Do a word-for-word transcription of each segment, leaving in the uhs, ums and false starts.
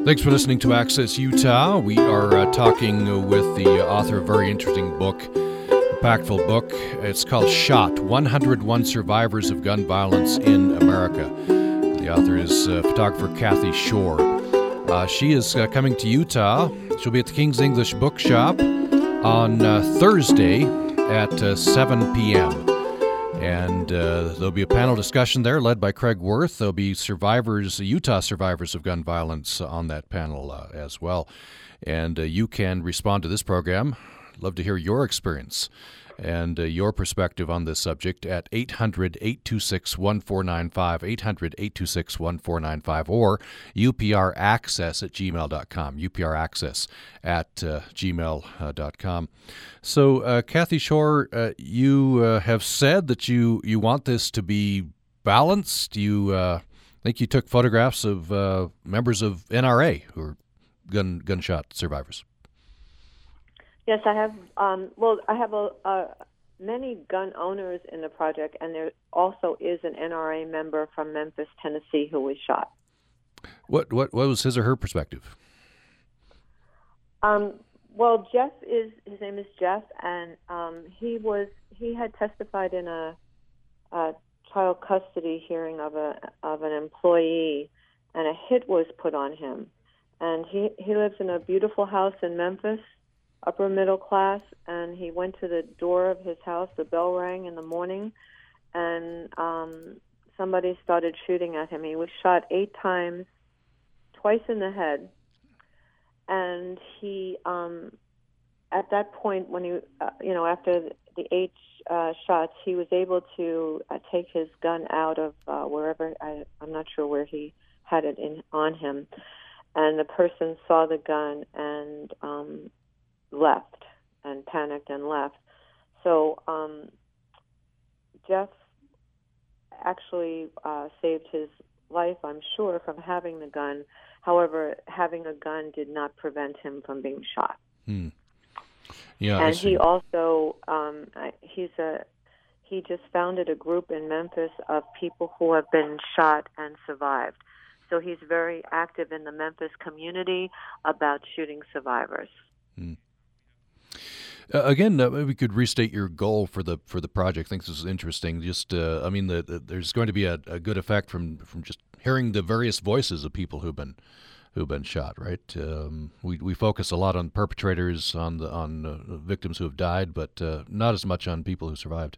Thanks for listening to Access Utah. We are uh, talking uh, with the author of a very interesting book, impactful book. It's called Shot, one hundred one Survivors of Gun Violence in America. The author is uh, photographer Kathy Shore. Uh, she is uh, coming to Utah. She'll be at the King's English Bookshop on uh, Thursday at uh, seven p.m. And uh, there'll be a panel discussion there led by Craig Worth. There'll be survivors, Utah survivors of gun violence on that panel uh, as well. And uh, you can respond to this program. Love to hear your experience and uh, your perspective on this subject at eight hundred, eight two six, one four nine five, eight hundred, eight two six, one four nine five, or upraccess at gmail dot com, upraccess at uh, gmail dot com. So, uh, Kathy Shore, uh, you uh, have said that you, you want this to be balanced. You uh, think you took photographs of uh, members of N R A who are gun gunshot survivors. Yes, I have. Um, well, I have a, a, many gun owners in the project, and there also is an N R A member from Memphis, Tennessee, who was shot. What what what was his or her perspective? Um, well, Jeff is his name is Jeff, and um, he was he had testified in a, a child custody hearing of a of an employee, and a hit was put on him, and he he lives in a beautiful house in Memphis, upper middle class, and he went to the door of his house. The bell rang in the morning, and um, somebody started shooting at him. He was shot eight times, twice in the head, and he, um, at that point, when he, uh, you know, after the eight uh, shots, he was able to uh, take his gun out of uh, wherever, I, I'm not sure where he had it in on him, and the person saw the gun and um, left and panicked and left. So um, Jeff actually uh, saved his life, I'm sure, from having the gun. However, having a gun did not prevent him from being shot. Hmm. Yeah, and he also um, he's a he just founded a group in Memphis of people who have been shot and survived. So he's very active in the Memphis community about shooting survivors. Hmm. Uh, again, uh, maybe we could restate your goal for the for the project. I think this is interesting. Just, uh, I mean, the, the, there's going to be a, a good effect from, from just hearing the various voices of people who've been who've been shot. Right? Um, we we focus a lot on perpetrators, on the on uh, victims who have died, but uh, not as much on people who survived.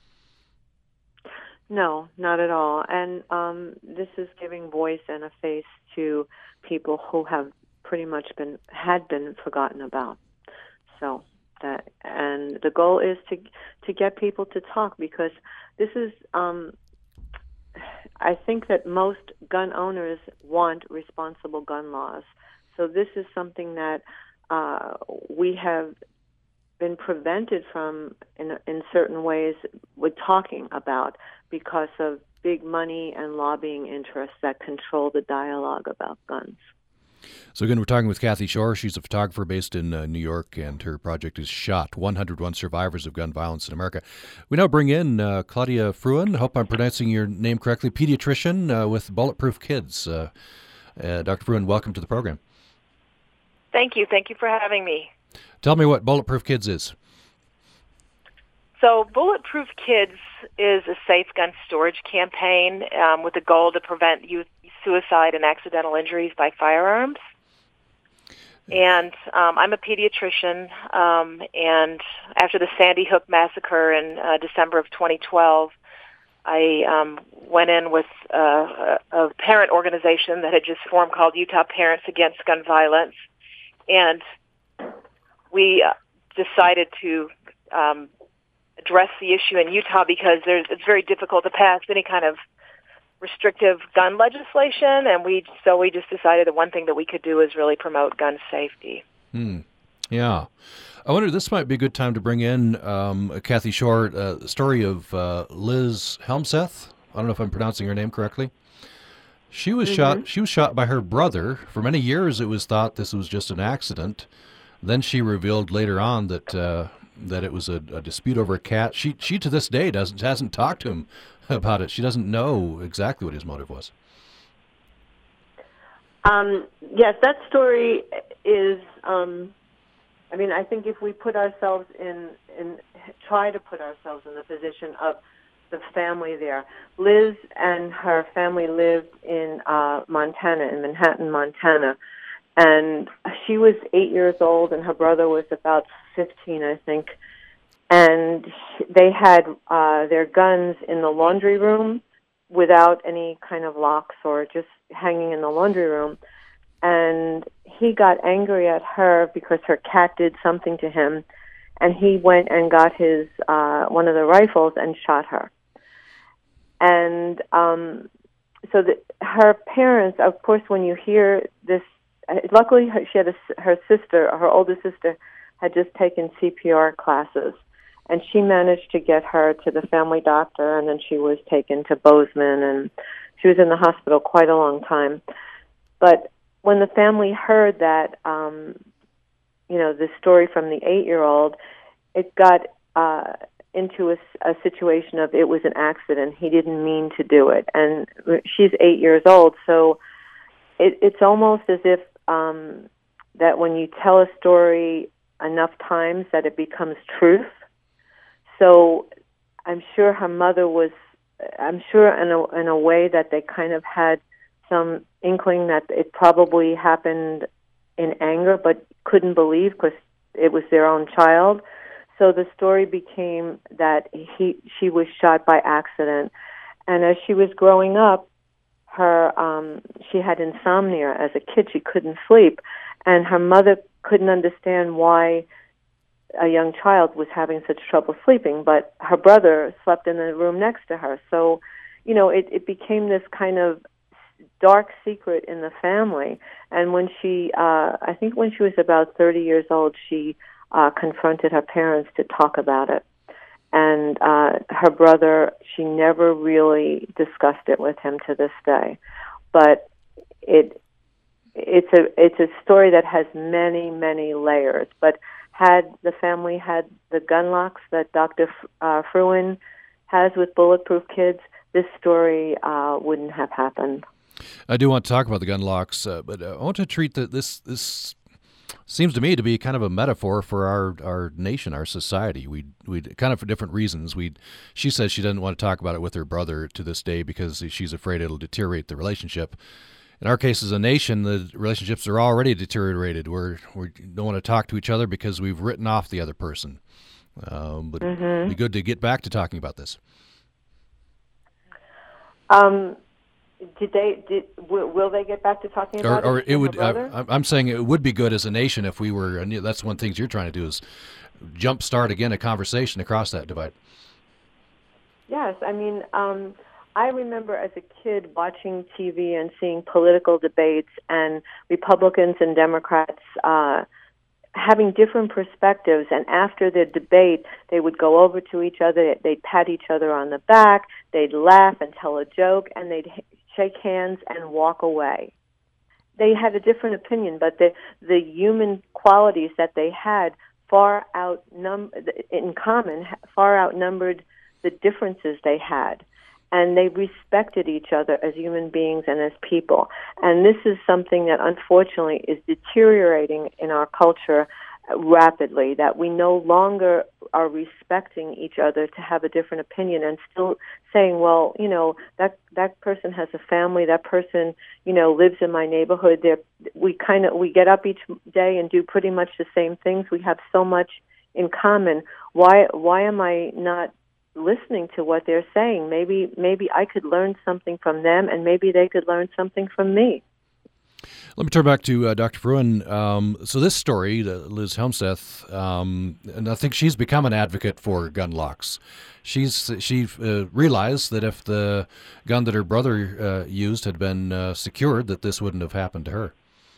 No, not at all. And um, this is giving voice and a face to people who have pretty much been had been forgotten about. So. That, and the goal is to to get people to talk, because this is, um, I think that most gun owners want responsible gun laws. So this is something that uh, we have been prevented from in in certain ways with talking about, because of big money and lobbying interests that control the dialogue about guns. So again, we're talking with Kathy Shore. She's a photographer based in uh, New York, and her project is Shot, one hundred one Survivors of Gun Violence in America. We now bring in uh, Claudia Fruin. I hope I'm pronouncing your name correctly. Pediatrician uh, with Bulletproof Kids. Uh, uh, Doctor Fruin, welcome to the program. Thank you. Thank you for having me. Tell me what Bulletproof Kids is. So Bulletproof Kids is a safe gun storage campaign um, with the goal to prevent youth suicide and accidental injuries by firearms. And um, I'm a pediatrician, um, and after the Sandy Hook massacre in uh, December of twenty twelve, I um, went in with uh, a, a parent organization that had just formed called Utah Parents Against Gun Violence, and we uh, decided to um, address the issue in Utah because there's, it's very difficult to pass any kind of restrictive gun legislation, and we so we just decided that one thing that we could do is really promote gun safety. Hmm. Yeah. I wonder, this might be a good time to bring in um, Kathy Shore, uh, the story of uh, Liz Helmseth. I don't know if I'm pronouncing her name correctly. She was mm-hmm. shot. She was shot by her brother. For many years, it was thought this was just an accident. Then she revealed later on that uh, that it was a, a dispute over a cat. She she to this day doesn't hasn't talked to him about it. She doesn't know exactly what his motive was. Um, yes, that story is. Um, I mean, I think if we put ourselves in, in, try to put ourselves in the position of the family there. Liz and her family lived in uh, Montana, in Manhattan, Montana, and she was eight years old, and her brother was about fifteen, I think. And they had uh, their guns in the laundry room without any kind of locks or just hanging in the laundry room. And he got angry at her because her cat did something to him, and he went and got his uh, one of the rifles and shot her. And um, so the, her parents, of course, when you hear this, uh, luckily her, she had a, her sister, her older sister, had just taken C P R classes, and she managed to get her to the family doctor, and then she was taken to Bozeman, and she was in the hospital quite a long time. But when the family heard that, um, you know, the story from the eight-year-old, it got uh, into a, a situation of it was an accident. He didn't mean to do it. And she's eight years old, so it, it's almost as if um, that when you tell a story enough times that it becomes truth. So I'm sure her mother was, I'm sure in a, in a way that they kind of had some inkling that it probably happened in anger, but couldn't believe because it was their own child. So the story became that he she was shot by accident. And as she was growing up, her um, she had insomnia as a kid. She couldn't sleep, and her mother couldn't understand why a young child was having such trouble sleeping. But her brother slept in the room next to her. So, you know, it, it became this kind of dark secret in the family. And when she, uh, I think when she was about thirty years old, she uh, confronted her parents to talk about it. And uh, her brother, she never really discussed it with him to this day. But it, it's a, it's a story that has many, many layers. But had the family had the gun locks that Doctor F- uh, Fruin has with Bulletproof Kids, this story uh, wouldn't have happened. I do want to talk about the gun locks, uh, but I want to treat the, this. This seems to me to be kind of a metaphor for our, our nation, our society. We we kind of for different reasons. We she says she doesn't want to talk about it with her brother to this day because she's afraid it'll deteriorate the relationship. In our case, as a nation, the relationships are already deteriorated. We're we don't want to talk to each other because we've written off the other person. Um, but mm-hmm. It'd be good to get back to talking about this. Um. Did they? Did will, will they get back to talking about or, or it? it would. Uh, I'm saying it would be good as a nation if we were. And that's one of the things you're trying to do is jumpstart again a conversation across that divide. Yes, I mean, um, I remember as a kid watching T V and seeing political debates and Republicans and Democrats uh, having different perspectives. And after the debate, they would go over to each other. They'd pat each other on the back. They'd laugh and tell a joke, and they'd shake hands and walk away. They had a different opinion, but the the human qualities that they had far outnum in common far outnumbered the differences they had, and they respected each other as human beings and as people. And this is something that unfortunately is deteriorating in our culture rapidly, that we no longer are respecting each other to have a different opinion and still saying, well, you know, that that person has a family, that person, you know, lives in my neighborhood. They're, we kind of, we get up each day and do pretty much the same things. We have so much in common. Why why am I not listening to what they're saying? Maybe maybe I could learn something from them, and maybe they could learn something from me. Let me turn back to uh, Doctor Fruin. Um, so this story, uh, Liz Helmstedt, um, and I think she's become an advocate for gun locks. She's she uh, realized that if the gun that her brother uh, used had been uh, secured, that this wouldn't have happened to her.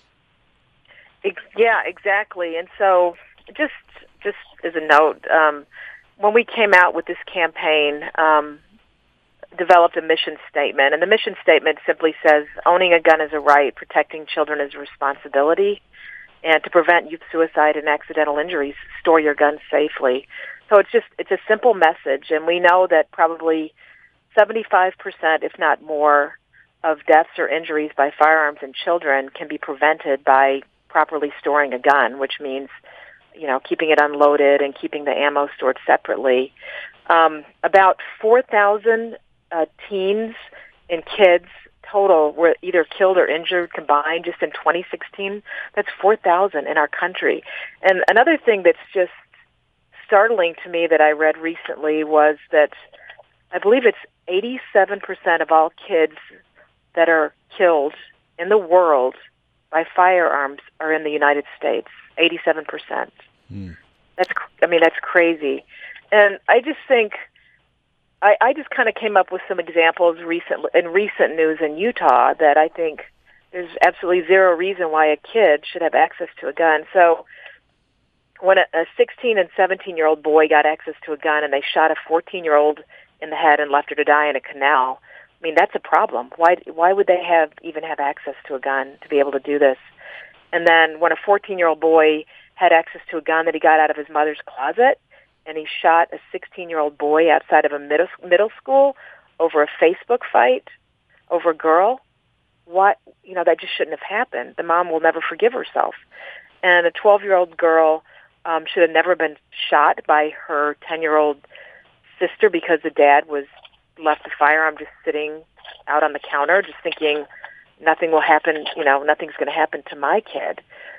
Yeah, exactly. And so, just just as a note, um, when we came out with this campaign, um, developed a mission statement, and the mission statement simply says, owning a gun is a right, protecting children is a responsibility, and to prevent youth suicide and accidental injuries, store your guns safely. So it's just, it's a simple message, and we know that probably seventy-five percent, if not more, of deaths or injuries by firearms in children can be prevented by properly storing a gun, which means, you know, keeping it unloaded and keeping the ammo stored separately. Um, about four thousand uh, teens and kids total were either killed or injured combined just in twenty sixteen. That's four thousand in our country. And another thing that's just startling to me that I read recently was that I believe it's eighty-seven percent of all kids that are killed in the world by firearms are in the United States. eighty-seven percent. Mm. That's, I mean, that's crazy. And I just think, I, I just kind of came up with some examples recent, in recent news in Utah that I think there's absolutely zero reason why a kid should have access to a gun. So when a, a sixteen and seventeen-year-old boy got access to a gun and they shot a fourteen-year-old in the head and left her to die in a canal, I mean, that's a problem. Why why would they have even have access to a gun to be able to do this? And then when a fourteen-year-old boy had access to a gun that he got out of his mother's closet, and he shot a sixteen-year-old boy outside of a middle, middle school over a Facebook fight, over a girl, what, you know, that just shouldn't have happened. The mom will never forgive herself. And a twelve-year-old girl um, should have never been shot by her ten-year-old sister because the dad was left the firearm just sitting out on the counter, just thinking nothing will happen, you know, nothing's going to happen to my kid.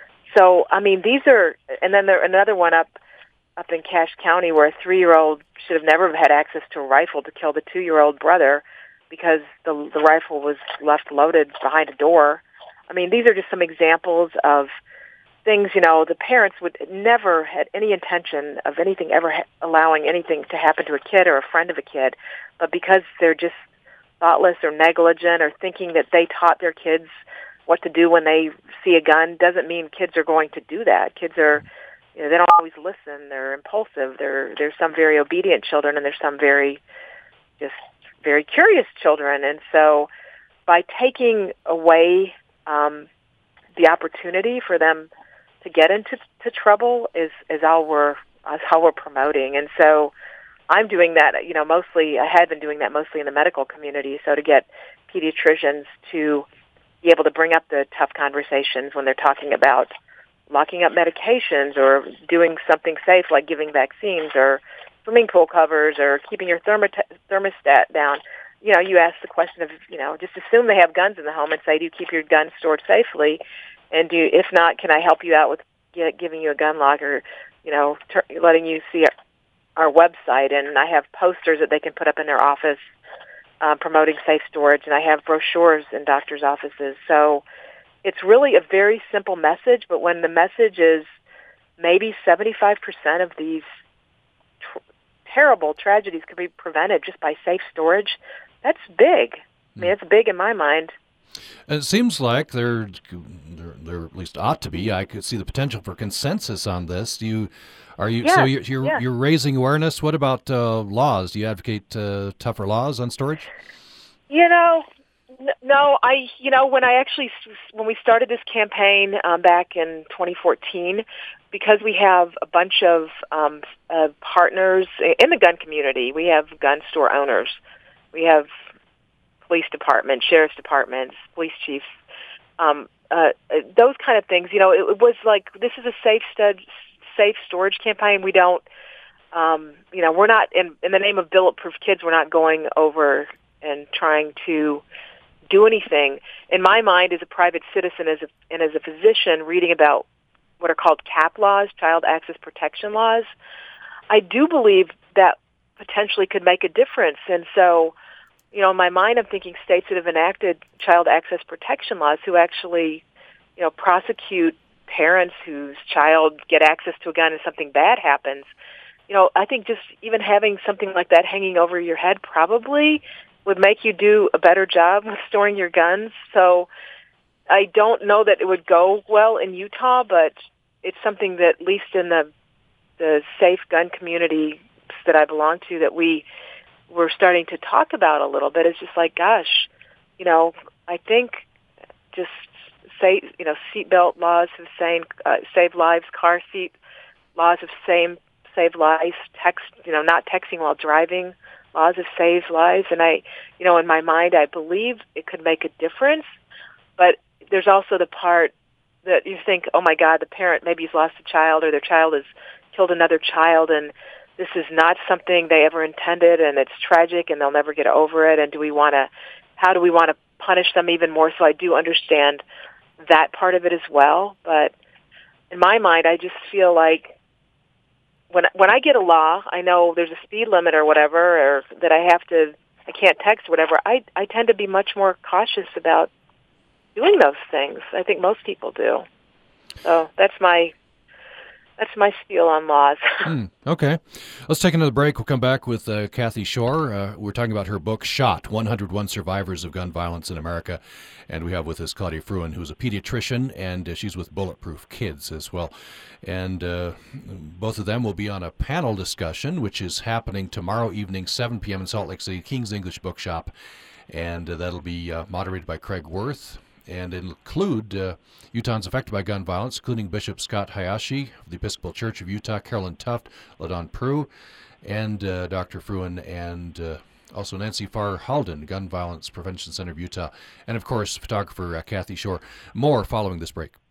So, I mean, these are, and then there another one up up in Cache County where a three-year-old should have never had access to a rifle to kill the two-year-old brother because the the rifle was left loaded behind a door. I mean, these are just some examples of things, you know, the parents would never had any intention of anything ever ha- allowing anything to happen to a kid or a friend of a kid, but because they're just thoughtless or negligent or thinking that they taught their kids what to do when they see a gun doesn't mean kids are going to do that. Kids are, you know, they don't always listen. They're impulsive. There, there's some very obedient children, and there's some very, just very curious children. And so, by taking away um, the opportunity for them to get into to trouble is is all we're is how we're promoting. And so, I'm doing that. You know, mostly I had been doing that mostly in the medical community. So to get pediatricians to be able to bring up the tough conversations when they're talking about locking up medications or doing something safe like giving vaccines or swimming pool covers or keeping your thermot- thermostat down. You know, you ask the question of, you know, just assume they have guns in the home and say, do you keep your gun stored safely? And do you, if not, can I help you out with get, giving you a gun lock or, you know, ter- letting you see our, our website? And I have posters that they can put up in their office uh, promoting safe storage, and I have brochures in doctors' offices. So it's really a very simple message, but when the message is maybe seventy-five percent of these tr- terrible tragedies could be prevented just by safe storage, that's big. I mean, it's big in my mind. It seems like there, there, there at least ought to be. I could see the potential for consensus on this. Do you, are you? Yes, so you're you're, yes. you're raising awareness. What about uh, laws? Do you advocate uh, tougher laws on storage? You know, n- no. I, you know, when I actually when we started this campaign um, back in twenty fourteen, because we have a bunch of um, uh, partners in the gun community. We have gun store owners. We have police departments, sheriff's departments, police chiefs, um, uh, those kind of things. You know, it, it was like, this is a safe stud, safe storage campaign. We don't, um, you know, we're not, in, in the name of Bulletproof Kids, we're not going over and trying to do anything. In my mind, as a private citizen as a, and as a physician reading about what are called C A P laws, Child Access Protection Laws, I do believe that potentially could make a difference. And so, you know, in my mind, I'm thinking states that have enacted child access protection laws who actually, you know, prosecute parents whose child get access to a gun and something bad happens. You know, I think just even having something like that hanging over your head probably would make you do a better job with storing your guns. So I don't know that it would go well in Utah, but it's something that, at least in the the safe gun community that I belong to, that we we're starting to talk about a little bit. It's just like, gosh, you know, I think just say, you know, seatbelt laws have saying uh, save lives, car seat laws have same save lives, text, you know, not texting while driving laws have saved lives, and I, you know, in my mind, I believe it could make a difference. But there's also the part that you think, oh my God, the parent maybe has lost a child, or their child has killed another child, and this is not something they ever intended, and it's tragic, and they'll never get over it. And do we want to? How do we want to punish them even more? So I do understand that part of it as well. But in my mind, I just feel like when when I get a law, I know there's a speed limit or whatever, or that I have to, I can't text or whatever. I I tend to be much more cautious about doing those things. I think most people do. So that's my that's my spiel on laws. mm, okay. Let's take another break. We'll come back with uh, Kathy Shore. Uh, we're talking about her book, Shot, one hundred one Survivors of Gun Violence in America. And we have with us Claudia Fruin, who's a pediatrician, and uh, she's with Bulletproof Kids as well. And uh, both of them will be on a panel discussion, which is happening tomorrow evening, seven p.m. in Salt Lake City, King's English Bookshop. And uh, that'll be uh, moderated by Craig Worth, and include uh, Utahns affected by gun violence, including Bishop Scott Hayashi of the Episcopal Church of Utah, Carolyn Tuft, LaDon Prue, and uh, Doctor Fruin, and uh, also Nancy Farr Halden, Gun Violence Prevention Center of Utah, and of course, photographer uh, Kathy Shore. More following this break.